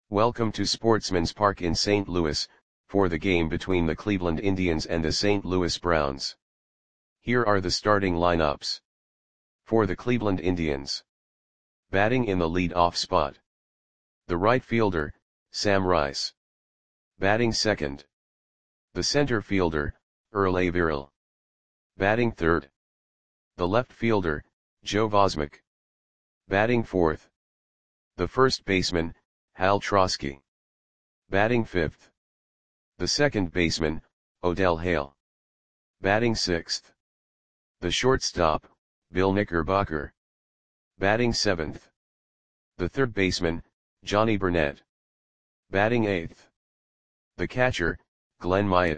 Welcome to Sportsman's Park in St. Louis, for the game between the Cleveland Indians and the St. Louis Browns. Here are the starting lineups. For the Cleveland Indians. Batting in the lead-off spot. The right fielder, Sam Rice. Batting second. The center fielder, Earl Averill. Batting third. The left fielder, Joe Vosmich. Batting fourth. The first baseman, Hal Trosky. Batting fifth. The second baseman, Odell Hale. Batting sixth. The shortstop, Bill Knickerbocker. Batting seventh. The third baseman, Johnny Burnett. Batting eighth. The catcher, Glenn Myatt.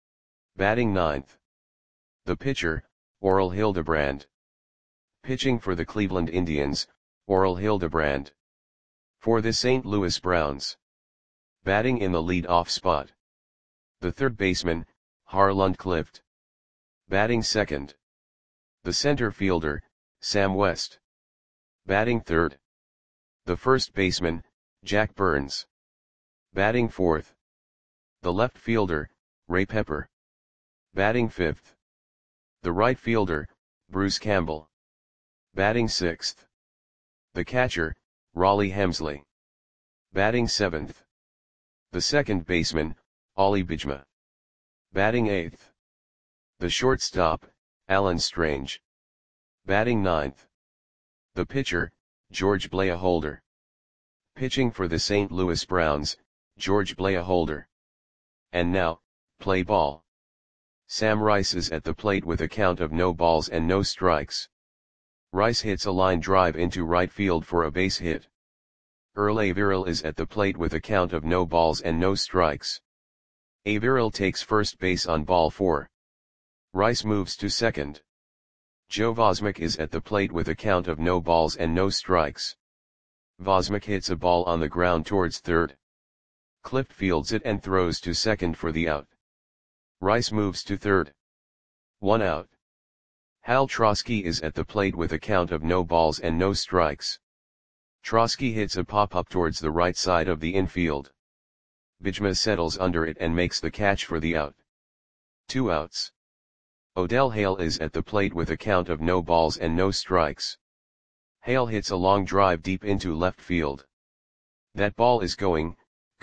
Batting ninth. The pitcher, Orel Hildebrand. Pitching for the Cleveland Indians, Orel Hildebrand. For the St. Louis Browns. Batting in the lead-off spot. The third baseman, Harland Clift. Batting second. The center fielder, Sam West. Batting third. The first baseman, Jack Burns. Batting fourth. The left fielder, Ray Pepper. Batting fifth. The right fielder, Bruce Campbell. Batting sixth. The catcher, Rollie Hemsley. Batting seventh. The second baseman, Ollie Bijma. Batting eighth. The shortstop, Alan Strange. Batting ninth. The pitcher, George Blaholder. Pitching for the St. Louis Browns, George Blaholder. And now, play ball. Sam Rice is at the plate with a count of no balls and no strikes. Rice hits a line drive into right field for a base hit. Earl Averill is at the plate with a count of no balls and no strikes. Averill takes first base on ball 4. Rice moves to second. Joe Vosmich is at the plate with a count of no balls and no strikes. Vosmich hits a ball on the ground towards third. Clift fields it and throws to second for the out. Rice moves to third. 1 out. Hal Trosky is at the plate with a count of no balls and no strikes. Trosky hits a pop-up towards the right side of the infield. Bijma settles under it and makes the catch for the out. 2 outs. Odell Hale is at the plate with a count of no balls and no strikes. Hale hits a long drive deep into left field. That ball is gone.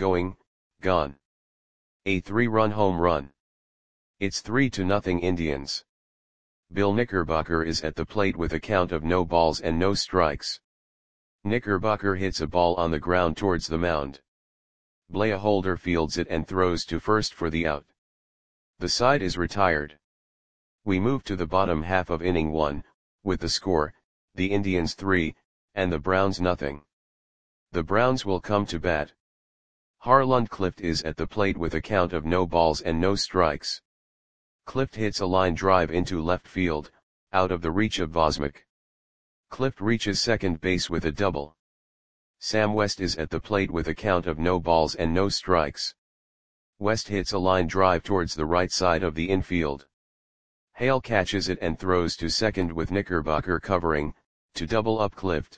A 3-run home run. It's 3-0 Indians. Bill Knickerbocker is at the plate with a count of no balls and no strikes. Knickerbocker hits a ball on the ground towards the mound. Blaholder fields it and throws to first for the out. The side is retired. We move to the bottom half of inning 1, with the score, the Indians 3, and the Browns 0. The Browns will come to bat. Harland Clift is at the plate with a count of no balls and no strikes. Clift hits a line drive into left field, out of the reach of Vosmich. Clift reaches second base with a double. Sam West is at the plate with a count of no balls and no strikes. West hits a line drive towards the right side of the infield. Hale catches it and throws to second with Knickerbocker covering, to double up Clift.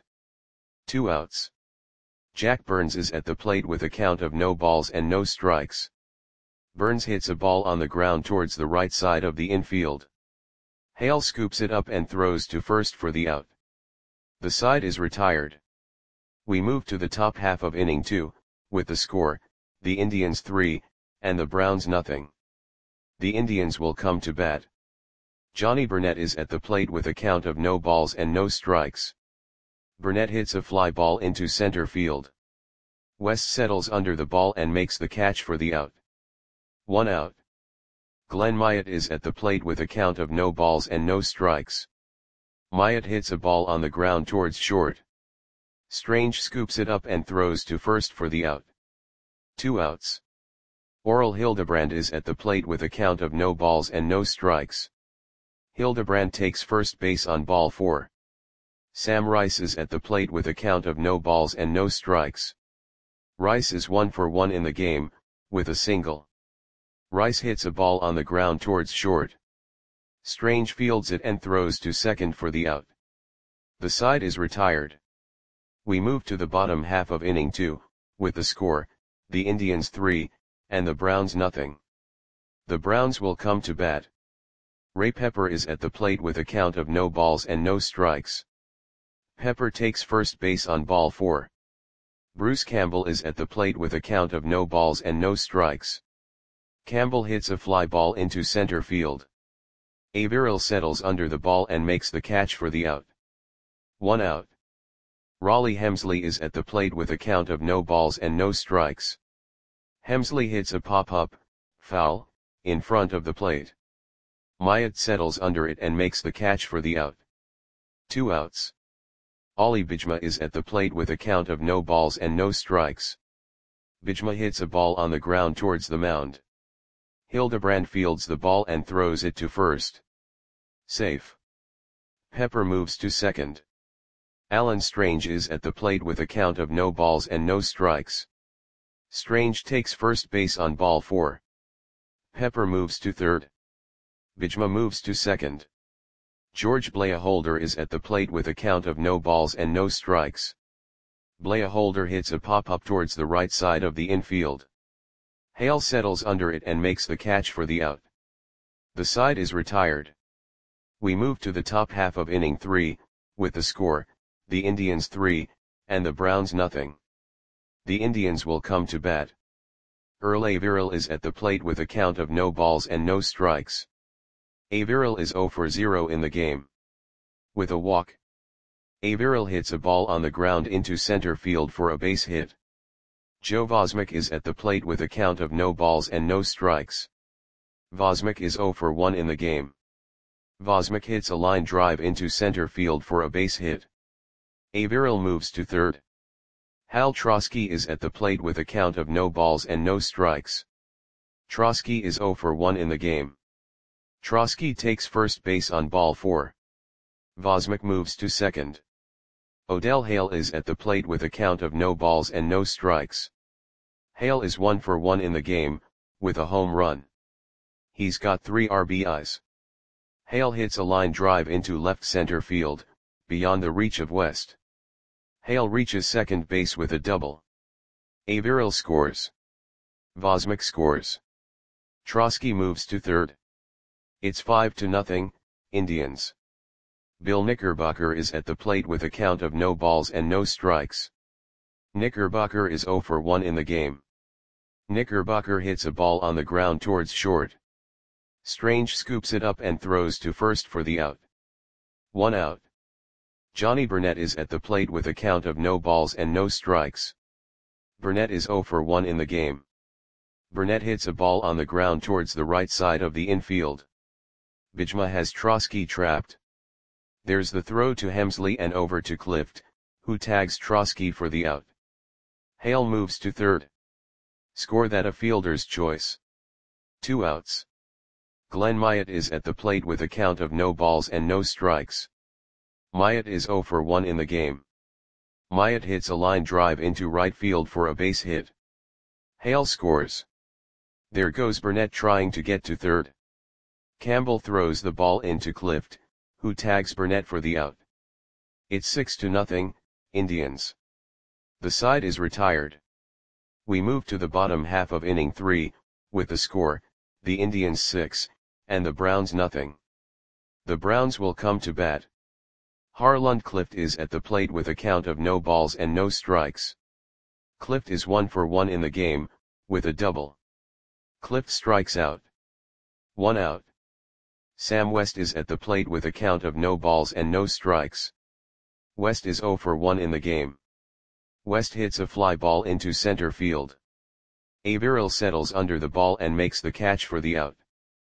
2 outs. Jack Burns is at the plate with a count of no balls and no strikes. Burns hits a ball on the ground towards the right side of the infield. Hale scoops it up and throws to first for the out. The side is retired. We move to the top half of inning 2, with the score, the Indians 3, and the Browns 0. The Indians will come to bat. Johnny Burnett is at the plate with a count of no balls and no strikes. Burnett hits a fly ball into center field. West settles under the ball and makes the catch for the out. 1 out. Glenn Myatt is at the plate with a count of no balls and no strikes. Myatt hits a ball on the ground towards short. Strange scoops it up and throws to first for the out. 2 outs. Orel Hildebrand is at the plate with a count of no balls and no strikes. Hildebrand takes first base on ball 4. Sam Rice is at the plate with a count of no balls and no strikes. Rice is 1 for 1 in the game, with a single. Rice hits a ball on the ground towards short. Strange fields it and throws to second for the out. The side is retired. We move to the bottom half of inning 2, with the score, the Indians 3, and the Browns nothing. The Browns will come to bat. Ray Pepper is at the plate with a count of no balls and no strikes. Pepper takes first base on ball 4. Bruce Campbell is at the plate with a count of no balls and no strikes. Campbell hits a fly ball into center field. Averill settles under the ball and makes the catch for the out. 1 out. Raleigh Hemsley is at the plate with a count of no balls and no strikes. Hemsley hits a pop-up, foul, in front of the plate. Myatt settles under it and makes the catch for the out. 2 outs. Ollie Bijma is at the plate with a count of no balls and no strikes. Bijma hits a ball on the ground towards the mound. Hildebrand fields the ball and throws it to first. Safe. Pepper moves to second. Alan Strange is at the plate with a count of no balls and no strikes. Strange takes first base on ball 4. Pepper moves to third. Bijma moves to second. George Blaholder is at the plate with a count of no balls and no strikes. Blaholder hits a pop-up towards the right side of the infield. Hale settles under it and makes the catch for the out. The side is retired. We move to the top half of inning 3, with the score, the Indians 3, and the Browns nothing. The Indians will come to bat. Earl Averill is at the plate with a count of no balls and no strikes. Averill is 0 for 0 in the game. With a walk. Averill hits a ball on the ground into center field for a base hit. Joe Vosmick is at the plate with a count of no balls and no strikes. Vosmick is 0 for 1 in the game. Vosmick hits a line drive into center field for a base hit. Averill moves to third. Hal Trosky is at the plate with a count of no balls and no strikes. Trosky is 0 for 1 in the game. Trosky takes first base on ball 4. Vosmick moves to second. Odell Hale is at the plate with a count of no balls and no strikes. Hale is 1 for 1 in the game, with a home run. He's got 3 RBIs. Hale hits a line drive into left center field, beyond the reach of West. Hale reaches second base with a double. Averill scores. Vosmick scores. Trosky moves to third. It's 5-0, Indians. Bill Knickerbocker is at the plate with a count of no balls and no strikes. Knickerbocker is 0 for 1 in the game. Knickerbocker hits a ball on the ground towards short. Strange scoops it up and throws to first for the out. 1 out. Johnny Burnett is at the plate with a count of no balls and no strikes. Burnett is 0 for 1 in the game. Burnett hits a ball on the ground towards the right side of the infield. Bijma has Trosky trapped. There's the throw to Hemsley and over to Clift, who tags Trosky for the out. Hale moves to third. Score that a fielder's choice. 2 outs. Glenn Myatt is at the plate with a count of no balls and no strikes. Myatt is 0 for 1 in the game. Myatt hits a line drive into right field for a base hit. Hale scores. There goes Burnett trying to get to third. Campbell throws the ball into Clift, who tags Burnett for the out. It's 6-0, Indians. The side is retired. We move to the bottom half of inning 3, with the score, the Indians 6, and the Browns nothing. The Browns will come to bat. Harlund Clift is at the plate with a count of no balls and no strikes. Clift is 1 for 1 in the game, with a double. Clift strikes out. 1 out. Sam West is at the plate with a count of no balls and no strikes. West is 0 for 1 in the game. West hits a fly ball into center field. Averill settles under the ball and makes the catch for the out.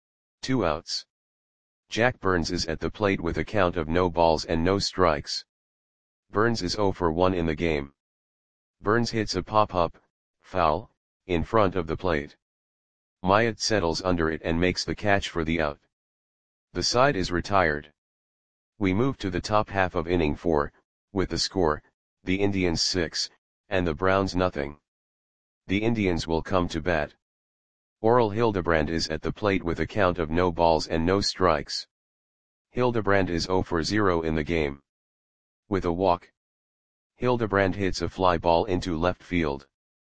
2 outs. Jack Burns is at the plate with a count of no balls and no strikes. Burns is 0 for 1 in the game. Burns hits a pop-up, foul, in front of the plate. Myatt settles under it and makes the catch for the out. The side is retired. We move to the top half of inning 4, with the score, the Indians 6, and the Browns nothing. The Indians will come to bat. Oral Hildebrand is at the plate with a count of no balls and no strikes. Hildebrand is 0 for 0 in the game. With a walk. Hildebrand hits a fly ball into left field.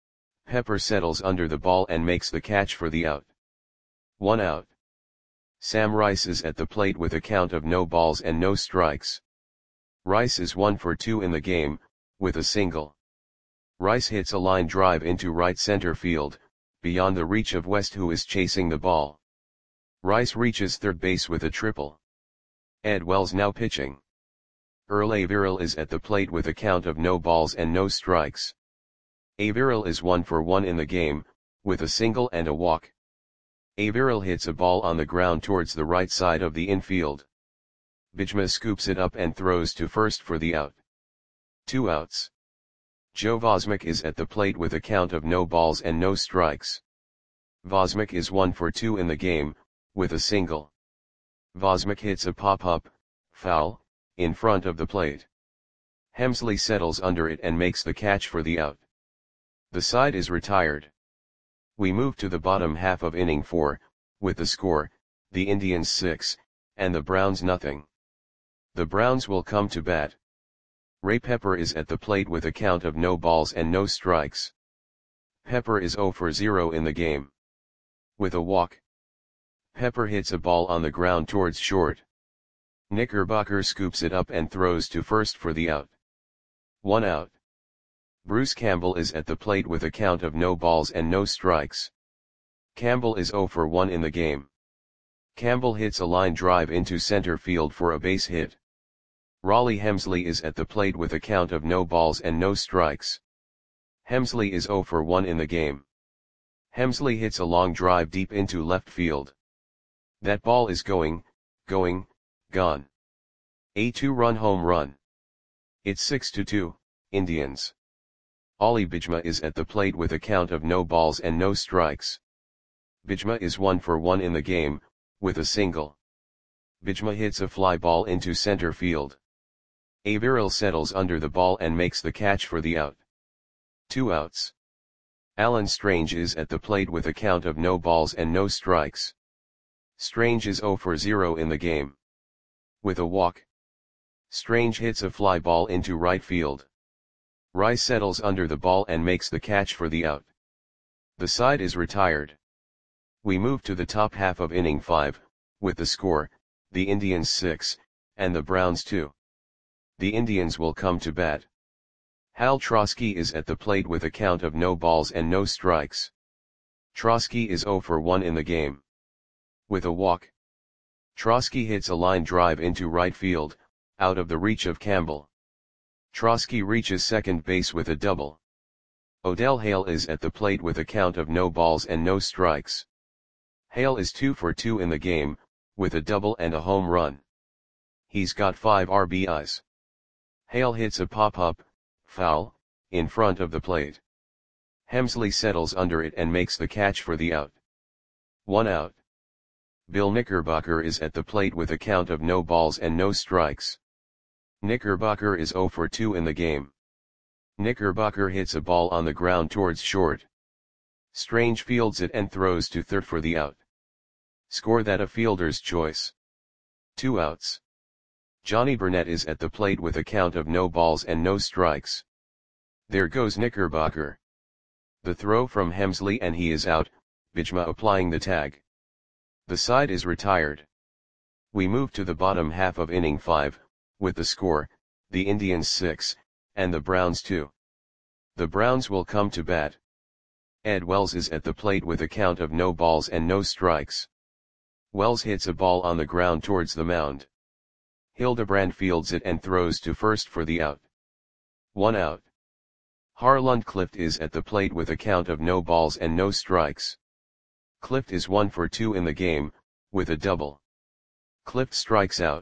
Pepper settles under the ball and makes the catch for the out. 1 out. Sam Rice is at the plate with a count of no balls and no strikes. Rice is 1 for 2 in the game, with a single. Rice hits a line drive into right center field, beyond the reach of West, who is chasing the ball. Rice reaches third base with a triple. Ed Wells now pitching. Earl Averill is at the plate with a count of no balls and no strikes. Averill is 1 for 1 in the game, with a single and a walk. Averill hits a ball on the ground towards the right side of the infield. Bijma scoops it up and throws to first for the out. 2 outs. Joe Vosmic is at the plate with a count of no balls and no strikes. Vosmic is 1 for 2 in the game, with a single. Vosmic hits a pop-up, foul, in front of the plate. Hemsley settles under it and makes the catch for the out. The side is retired. We move to the bottom half of inning 4, with the score, the Indians 6, and the Browns nothing. The Browns will come to bat. Ray Pepper is at the plate with a count of no balls and no strikes. Pepper is 0 for 0 in the game. With a walk. Pepper hits a ball on the ground towards short. Knickerbocker scoops it up and throws to first for the out. 1 out. Bruce Campbell is at the plate with a count of no balls and no strikes. Campbell is 0 for 1 in the game. Campbell hits a line drive into center field for a base hit. Raleigh Hemsley is at the plate with a count of no balls and no strikes. Hemsley is 0 for 1 in the game. Hemsley hits a long drive deep into left field. That ball is gone. A 2-run home run. It's 6-2, Indians. Ali Bijma is at the plate with a count of no balls and no strikes. Bijma is 1 for 1 in the game, with a single. Bijma hits a fly ball into center field. Averill settles under the ball and makes the catch for the out. 2 outs. Alan Strange is at the plate with a count of no balls and no strikes. Strange is 0 for 0 in the game. With a walk. Strange hits a fly ball into right field. Rice settles under the ball and makes the catch for the out. The side is retired. We move to the top half of inning 5, with the score, the Indians 6, and the Browns 2. The Indians will come to bat. Hal Trosky is at the plate with a count of no balls and no strikes. Trosky is 0 for 1 in the game. With a walk. Trosky hits a line drive into right field, out of the reach of Campbell. Trosky reaches second base with a double. Odell Hale is at the plate with a count of no balls and no strikes. Hale is 2 for 2 in the game, with a double and a home run. He's got 5 RBIs. Hale hits a pop-up, foul, in front of the plate. Hemsley settles under it and makes the catch for the out. 1 out. Bill Knickerbocker is at the plate with a count of no balls and no strikes. Knickerbocker is 0 for 2 in the game. Knickerbocker hits a ball on the ground towards short. Strange fields it and throws to third for the out. Score that a fielder's choice. 2 outs. Johnny Burnett is at the plate with a count of no balls and no strikes. There goes Knickerbocker. The throw from Hemsley and he is out, Bijma applying the tag. The side is retired. We move to the bottom half of inning 5, with the score, the Indians 6, and the Browns 2. The Browns will come to bat. Ed Wells is at the plate with a count of no balls and no strikes. Wells hits a ball on the ground towards the mound. Hildebrand fields it and throws to first for the out. 1 out. Harland Clift is at the plate with a count of no balls and no strikes. Clift is 1 for 2 in the game, with a double. Clift strikes out.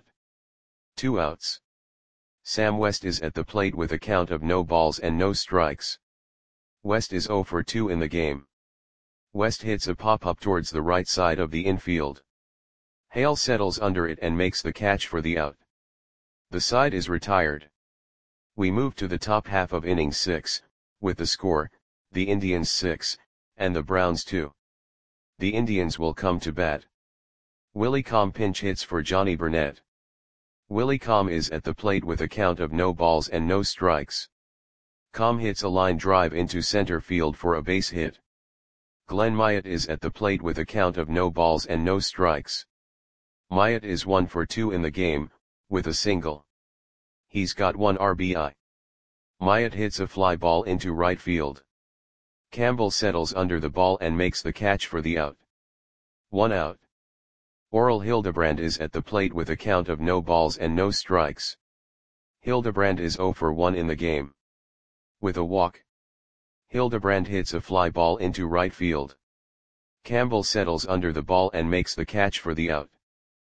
2 outs. Sam West is at the plate with a count of no balls and no strikes. West is 0 for 2 in the game. West hits a pop-up towards the right side of the infield. Hale settles under it and makes the catch for the out. The side is retired. We move to the top half of inning 6, with the score, the Indians 6, and the Browns 2. The Indians will come to bat. Willie Comm pinch hits for Johnny Burnett. Willie Comm is at the plate with a count of no balls and no strikes. Com hits a line drive into center field for a base hit. Glenn Myatt is at the plate with a count of no balls and no strikes. Myatt is 1 for 2 in the game, with a single. He's got 1 RBI. Myatt hits a fly ball into right field. Campbell settles under the ball and makes the catch for the out. 1 out. Orel Hildebrand is at the plate with a count of no balls and no strikes. Hildebrand is 0 for 1 in the game. With a walk. Hildebrand hits a fly ball into right field. Campbell settles under the ball and makes the catch for the out.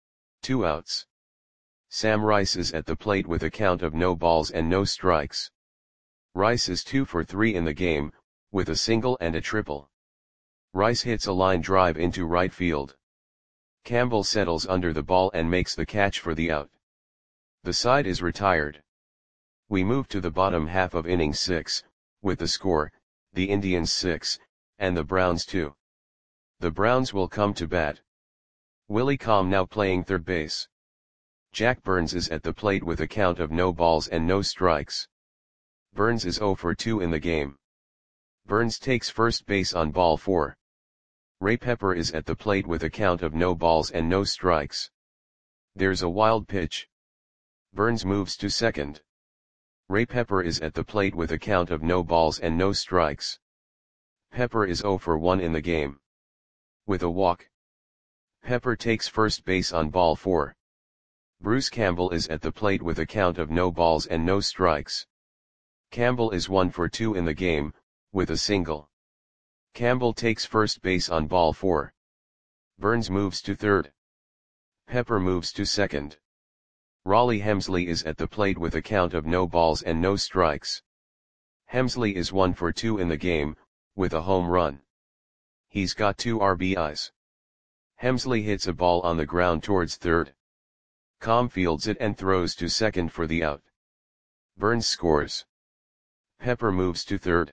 2 outs. Sam Rice is at the plate with a count of no balls and no strikes. Rice is 2 for 3 in the game, with a single and a triple. Rice hits a line drive into right field. Campbell settles under the ball and makes the catch for the out. The side is retired. We move to the bottom half of inning 6, with the score, the Indians 6, and the Browns 2. The Browns will come to bat. Willie Com now playing third base. Jack Burns is at the plate with a count of no balls and no strikes. Burns is 0 for 2 in the game. Burns takes first base on ball 4. Ray Pepper is at the plate with a count of no balls and no strikes. There's a wild pitch. Burns moves to second. Ray Pepper is at the plate with a count of no balls and no strikes. Pepper is 0 for 1 in the game. With a walk. Pepper takes first base on ball 4. Bruce Campbell is at the plate with a count of no balls and no strikes. Campbell is 1 for 2 in the game, with a single. Campbell takes first base on ball 4. Burns moves to third. Pepper moves to second. Raleigh Hemsley is at the plate with a count of no balls and no strikes. Hemsley is 1 for 2 in the game, with a home run. He's got 2 RBIs. Hemsley hits a ball on the ground towards third. Com fields it and throws to second for the out. Burns scores. Pepper moves to third.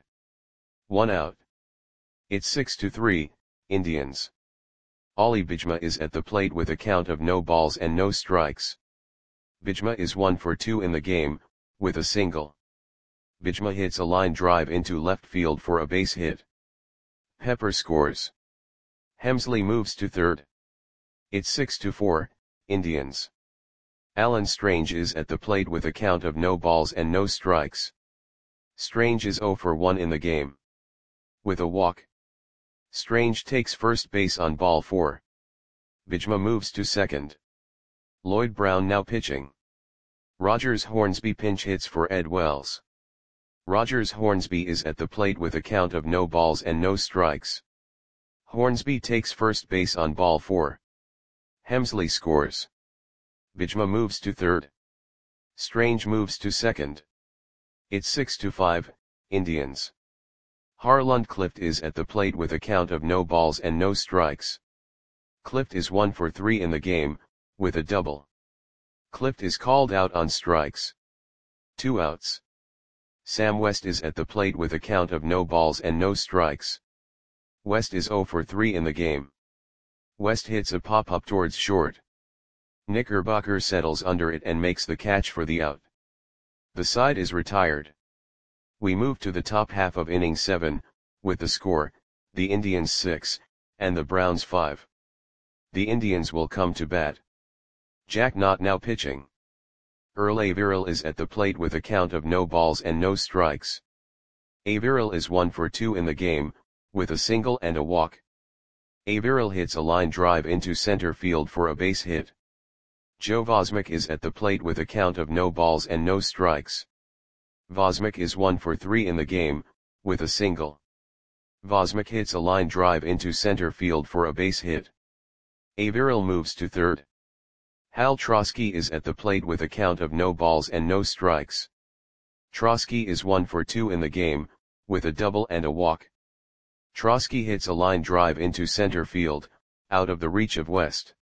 1 out. It's 6-3, Indians. Ollie Bijma is at the plate with a count of no balls and no strikes. Bijma is 1 for 2 in the game, with a single. Bijma hits a line drive into left field for a base hit. Pepper scores. Hemsley moves to third. It's 6-4, Indians. Alan Strange is at the plate with a count of no balls and no strikes. Strange is 0 for 1 in the game. With a walk. Strange takes first base on ball 4. Bijma moves to second. Lloyd Brown now pitching. Rogers Hornsby pinch hits for Ed Wells. Rogers Hornsby is at the plate with a count of no balls and no strikes. Hornsby takes first base on ball 4. Hemsley scores. Bijma moves to third. Strange moves to second. It's 6-5, Indians. Harland Clift is at the plate with a count of no balls and no strikes. Clift is 1 for 3 in the game, with a double. Clift is called out on strikes. 2 outs. Sam West is at the plate with a count of no balls and no strikes. West is 0 for 3 in the game. West hits a pop-up towards short. Knickerbocker settles under it and makes the catch for the out. The side is retired. We move to the top half of inning 7, with the score, the Indians 6, and the Browns 5. The Indians will come to bat. Jack Knott now pitching. Earl Averill is at the plate with a count of no balls and no strikes. Averill is 1 for 2 in the game, with a single and a walk. Averill hits a line drive into center field for a base hit. Joe Vosmick is at the plate with a count of no balls and no strikes. Vosmick is 1 for 3 in the game, with a single. Vosmick hits a line drive into center field for a base hit. Averill moves to third. Hal Trosky is at the plate with a count of no balls and no strikes. Trosky is 1 for 2 in the game, with a double and a walk. Trosky hits a line drive into center field, out of the reach of West.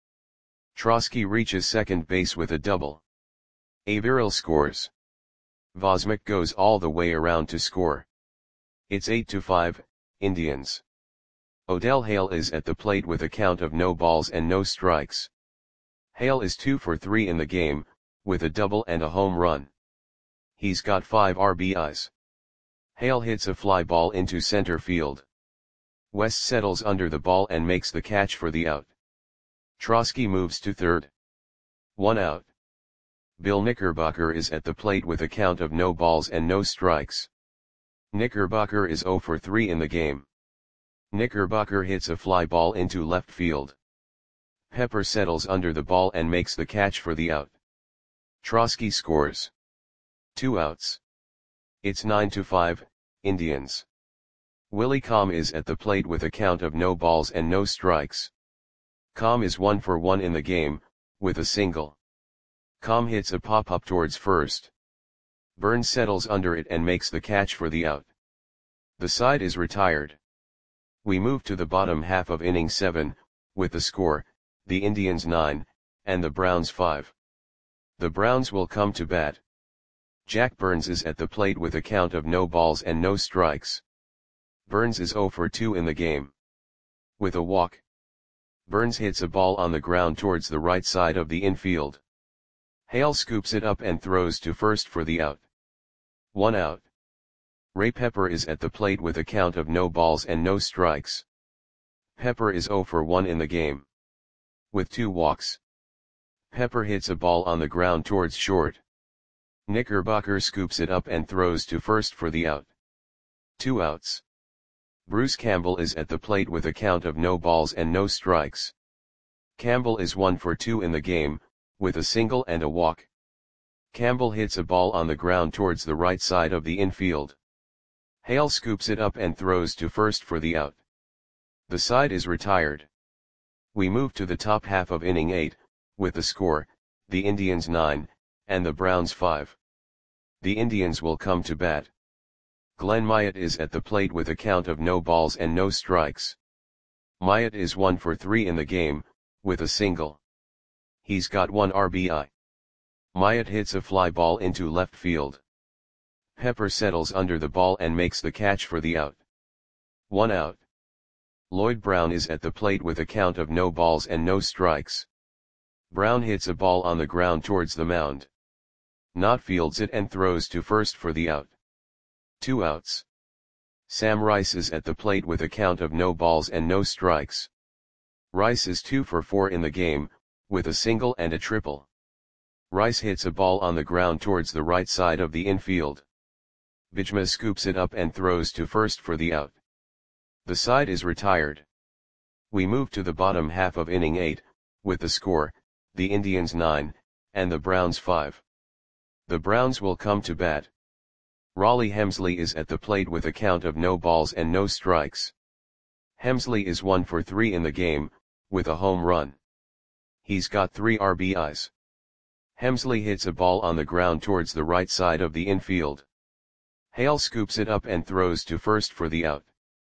Trosky reaches second base with a double. Averill scores. Vosmick goes all the way around to score. It's 8-5, Indians. Odell Hale is at the plate with a count of no balls and no strikes. Hale is 2 for 3 in the game, with a double and a home run. He's got 5 RBIs. Hale hits a fly ball into center field. West settles under the ball and makes the catch for the out. Trosky moves to third. 1 out. Bill Knickerbocker is at the plate with a count of no balls and no strikes. Knickerbocker is 0 for 3 in the game. Knickerbocker hits a fly ball into left field. Pepper settles under the ball and makes the catch for the out. Trosky scores. 2 outs. It's 9-5, Indians. Willie Comm is at the plate with a count of no balls and no strikes. Comm is 1 for 1 in the game, with a single. Comm hits a pop-up towards first. Burns settles under it and makes the catch for the out. The side is retired. We move to the bottom half of inning 7, with the score, the Indians 9, and the Browns 5. The Browns will come to bat. Jack Burns is at the plate with a count of no balls and no strikes. Burns is 0 for 2 in the game. With a walk. Burns hits a ball on the ground towards the right side of the infield. Hale scoops it up and throws to first for the out. 1 out. Ray Pepper is at the plate with a count of no balls and no strikes. Pepper is 0 for 1 in the game. With 2 walks. Pepper hits a ball on the ground towards short. Knickerbocker scoops it up and throws to first for the out. 2 outs. Bruce Campbell is at the plate with a count of no balls and no strikes. Campbell is 1 for 2 in the game, with a single and a walk. Campbell hits a ball on the ground towards the right side of the infield. Hale scoops it up and throws to first for the out. The side is retired. We move to the top half of inning 8, with the score, the Indians 9, and the Browns 5. The Indians will come to bat. Glenn Myatt is at the plate with a count of no balls and no strikes. Myatt is 1 for 3 in the game, with a single. He's got 1 RBI. Myatt hits a fly ball into left field. Pepper settles under the ball and makes the catch for the out. 1 out. Lloyd Brown is at the plate with a count of no balls and no strikes. Brown hits a ball on the ground towards the mound. Knott fields it and throws to first for the out. 2 outs. Sam Rice is at the plate with a count of no balls and no strikes. Rice is 2 for 4 in the game, with a single and a triple. Rice hits a ball on the ground towards the right side of the infield. Bijma scoops it up and throws to first for the out. The side is retired. We move to the bottom half of inning 8, with the score, the Indians 9, and the Browns 5. The Browns will come to bat. Raleigh Hemsley is at the plate with a count of no balls and no strikes. Hemsley is 1 for 3 in the game, with a home run. He's got 3 RBIs. Hemsley hits a ball on the ground towards the right side of the infield. Hale scoops it up and throws to first for the out.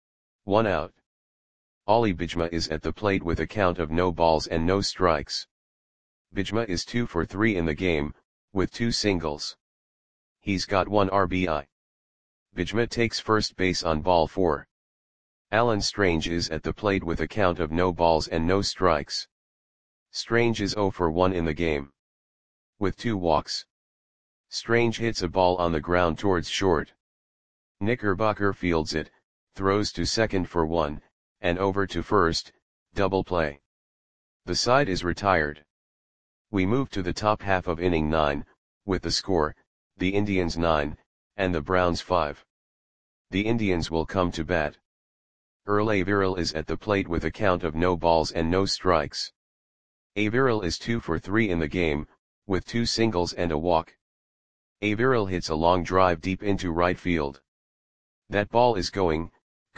1 out. Ollie Bijma is at the plate with a count of no balls and no strikes. Bijma is 2 for 3 in the game, with 2 singles. He's got 1 RBI. Bijma takes first base on ball 4. Alan Strange is at the plate with a count of no balls and no strikes. Strange is 0 for 1 in the game. With 2 walks. Strange hits a ball on the ground towards short. Knickerbocker fields it, throws to second for 1, and over to first, double play. The side is retired. We move to the top half of inning 9, with the score, the Indians 9, and the Browns 5. The Indians will come to bat. Earl Averill is at the plate with a count of no balls and no strikes. Averill is 2 for 3 in the game, with 2 singles and a walk. Averill hits a long drive deep into right field. That ball is going,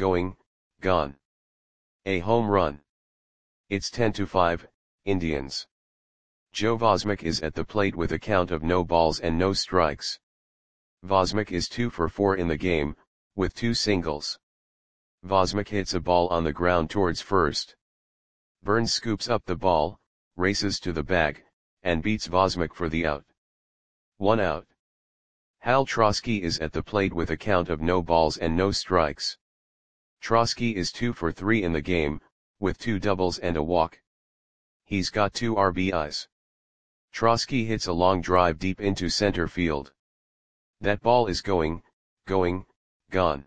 gone. A home run. It's 10-5, Indians. Joe Vosmick is at the plate with a count of no balls and no strikes. Vosmick is 2 for 4 in the game, with 2 singles. Vosmick hits a ball on the ground towards first. Burns scoops up the ball, races to the bag, and beats Vosmick for the out. 1 out. Hal Trosky is at the plate with a count of no balls and no strikes. Trosky is 2 for 3 in the game, with 2 doubles and a walk. He's got 2 RBIs. Trosky hits a long drive deep into center field. That ball is going, gone.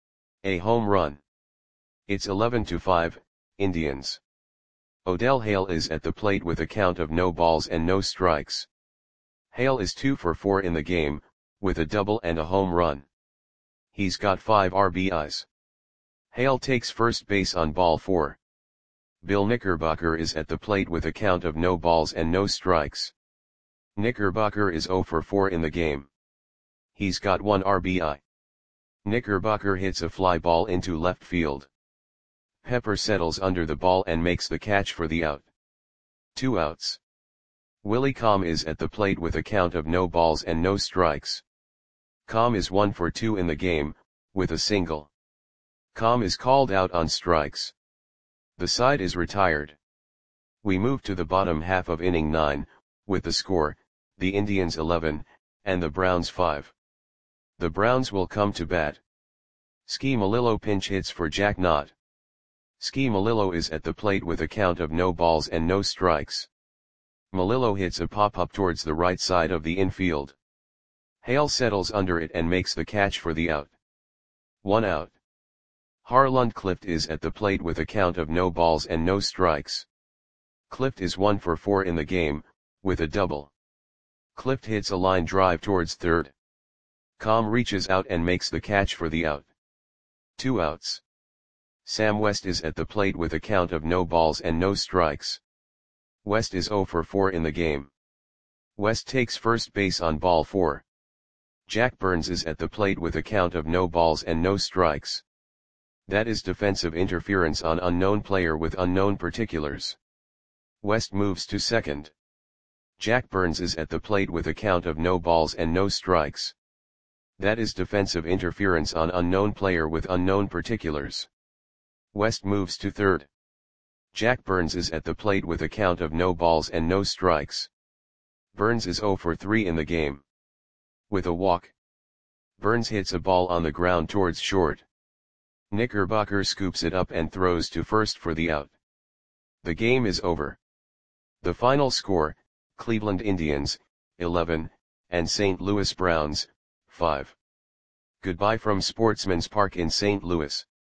A home run. It's 11-5, Indians. Odell Hale is at the plate with a count of no balls and no strikes. Hale is 2 for 4 in the game, with a double and a home run. He's got 5 RBIs. Hale takes first base on ball 4. Bill Knickerbocker is at the plate with a count of no balls and no strikes. Knickerbocker is 0 for 4 in the game. He's got 1 RBI. Knickerbocker hits a fly ball into left field. Pepper settles under the ball and makes the catch for the out. 2 outs. Willie Comm is at the plate with a count of no balls and no strikes. Comm is 1 for 2 in the game, with a single. Comm is called out on strikes. The side is retired. We move to the bottom half of inning 9, with the score, the Indians 11, and the Browns 5. The Browns will come to bat. Ski Melillo pinch hits for Jack Knott. Ski Melillo is at the plate with a count of no balls and no strikes. Melillo hits a pop-up towards the right side of the infield. Hale settles under it and makes the catch for the out. 1 out. Harland Clift is at the plate with a count of no balls and no strikes. Clift is 1 for 4 in the game, with a double. Clift hits a line drive towards third. Comm reaches out and makes the catch for the out. 2 outs. Sam West is at the plate with a count of no balls and no strikes. West is 0 for 4 in the game. West takes first base on ball 4. Jack Burns is at the plate with a count of no balls and no strikes. That is defensive interference on unknown player with unknown particulars. West moves to second. Jack Burns is at the plate with a count of no balls and no strikes. That is defensive interference on unknown player with unknown particulars. West moves to third. Jack Burns is at the plate with a count of no balls and no strikes. Burns is 0 for 3 in the game. With a walk. Burns hits a ball on the ground towards short. Knickerbocker scoops it up and throws to first for the out. The game is over. The final score, Cleveland Indians, 11, and St. Louis Browns, 5. Goodbye from Sportsman's Park in St. Louis.